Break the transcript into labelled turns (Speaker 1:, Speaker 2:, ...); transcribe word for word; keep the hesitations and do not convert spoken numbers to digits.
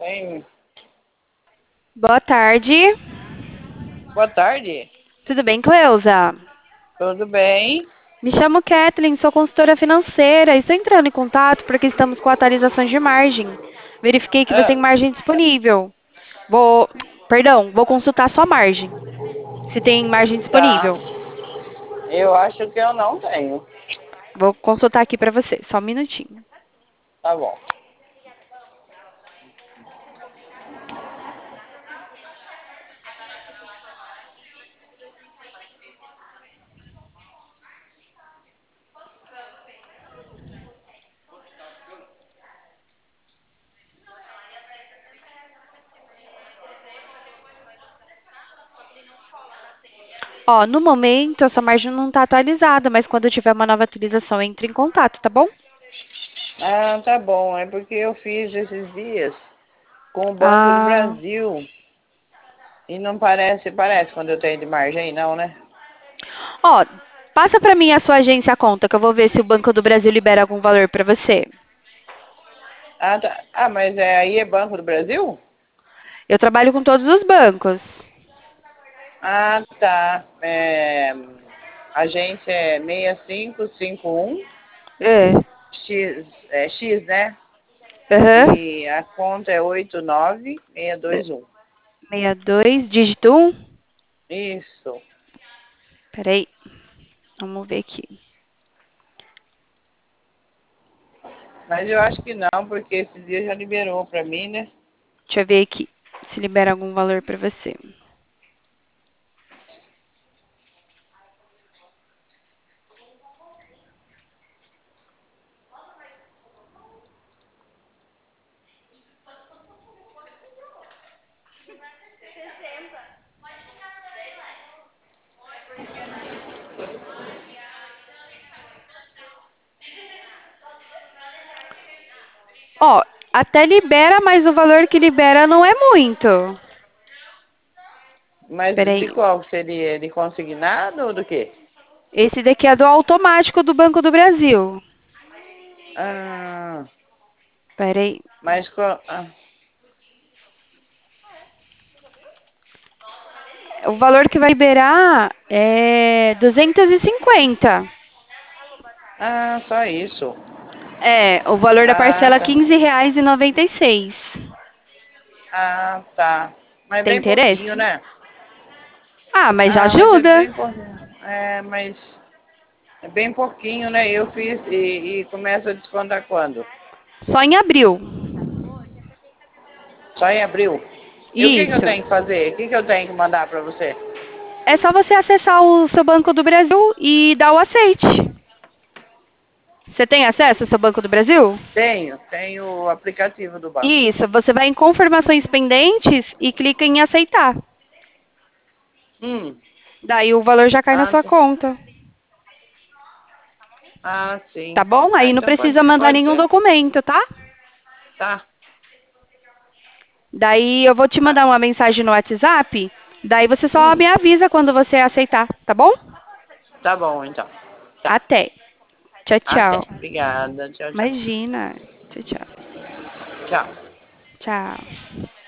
Speaker 1: Hein?
Speaker 2: Boa tarde.
Speaker 1: Boa tarde.
Speaker 2: Tudo bem, Cleusa?
Speaker 1: Tudo bem?
Speaker 2: Me chamo Kathleen, sou consultora financeira. Estou entrando em contato porque estamos com atualizações de margem. Verifiquei que você
Speaker 1: Ah,
Speaker 2: tem margem disponível. Vou, perdão, vou consultar sua margem. Se tem margem
Speaker 1: tá.
Speaker 2: disponível.
Speaker 1: Eu acho que eu não tenho.
Speaker 2: Vou consultar aqui para você, só um minutinho.
Speaker 1: Tá bom.
Speaker 2: Ó, no momento, essa margem não está atualizada, mas quando tiver uma nova atualização, entre em contato, tá bom?
Speaker 1: Ah, tá bom. É porque eu fiz esses dias com o Banco do
Speaker 2: Ah,
Speaker 1: Brasil. E não parece, parece quando eu tenho de margem, não, né?
Speaker 2: ó, passa para mim a sua agência a conta, que eu vou ver se o Banco do Brasil libera algum valor para você.
Speaker 1: Ah, tá. Ah, mas é, aí é Banco do Brasil?
Speaker 2: Eu trabalho com todos os bancos.
Speaker 1: Ah, tá. É, a agência é seis cinco cinco um
Speaker 2: É.
Speaker 1: X, é X, né?
Speaker 2: Aham.
Speaker 1: E a conta é oito nove seis dois um.
Speaker 2: sessenta e dois, dígito um.
Speaker 1: Isso.
Speaker 2: Peraí, vamos ver aqui.
Speaker 1: Mas eu acho que não, porque esse dia já liberou pra mim, né?
Speaker 2: Deixa eu ver aqui se libera algum valor para você. Ó, até libera, mas o valor que libera não é muito.
Speaker 1: Mas de
Speaker 2: Peraí.
Speaker 1: qual seria? De consignado ou do quê?
Speaker 2: Esse daqui é do automático do Banco do Brasil.
Speaker 1: Ah,
Speaker 2: Peraí.
Speaker 1: mas qual... Ah,
Speaker 2: O valor que vai liberar é duzentos e cinquenta.
Speaker 1: ah, só isso.
Speaker 2: É, o valor da
Speaker 1: Ah,
Speaker 2: parcela é
Speaker 1: tá.
Speaker 2: quinze reais e noventa e seis.
Speaker 1: Ah, tá. Mas
Speaker 2: Tem
Speaker 1: bem pouquinho,
Speaker 2: interesse?
Speaker 1: né?
Speaker 2: Ah, mas já
Speaker 1: Ah, mas é
Speaker 2: ajuda.
Speaker 1: bem pouquinho. É, mas é bem pouquinho, né? Eu fiz e, e começa a descontar quando?
Speaker 2: Só em abril.
Speaker 1: Só em abril. E o que que eu
Speaker 2: Isso.
Speaker 1: tenho que fazer? O que que eu tenho que mandar pra você?
Speaker 2: É só você acessar o seu Banco do Brasil e dar o aceite. Você tem acesso ao seu Banco do Brasil?
Speaker 1: Tenho, tenho o aplicativo do banco.
Speaker 2: Isso, você vai em confirmações pendentes e clica em aceitar.
Speaker 1: Hum,
Speaker 2: Daí o valor já cai na
Speaker 1: ah,
Speaker 2: sua
Speaker 1: tá.
Speaker 2: conta.
Speaker 1: Ah,
Speaker 2: Tá
Speaker 1: sim.
Speaker 2: bom?
Speaker 1: Ah,
Speaker 2: Aí não
Speaker 1: então pode,
Speaker 2: precisa mandar
Speaker 1: pode
Speaker 2: nenhum
Speaker 1: ser.
Speaker 2: documento, tá?
Speaker 1: Tá,
Speaker 2: Daí eu vou te
Speaker 1: tá.
Speaker 2: mandar uma mensagem no WhatsApp. Daí você só
Speaker 1: Hum,
Speaker 2: me avisa quando você aceitar, tá bom?
Speaker 1: tá bom, então. Tá.
Speaker 2: Até. Tchau,
Speaker 1: Até.
Speaker 2: tchau.
Speaker 1: Obrigada. Tchau, tchau.
Speaker 2: Imagina. Tchau, tchau.
Speaker 1: Tchau.
Speaker 2: Tchau.